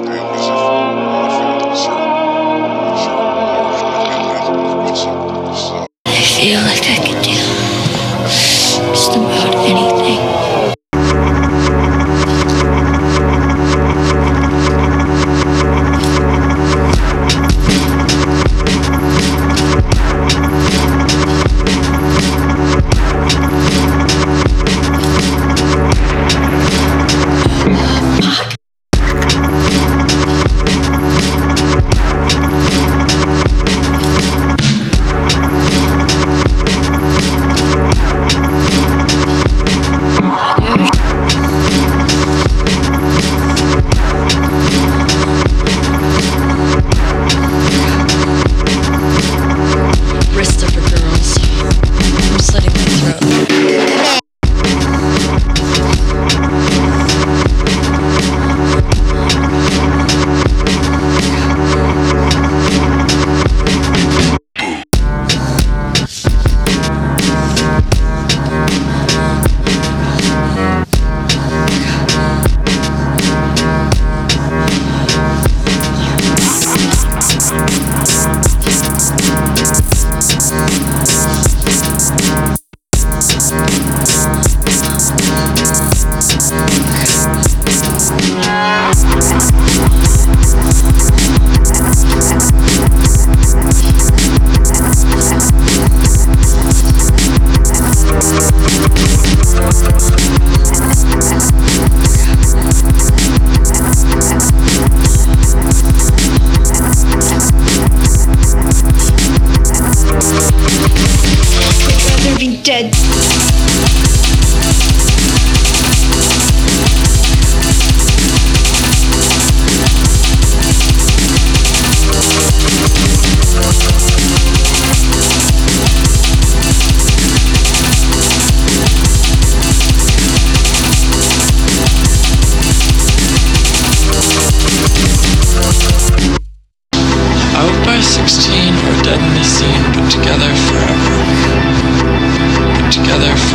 I feel like I could do just about anything. Wrist of the girls. I'm slitting my throat. I'd rather be dead. Out by 16 or dead in the scene, put together forever. Put together forever.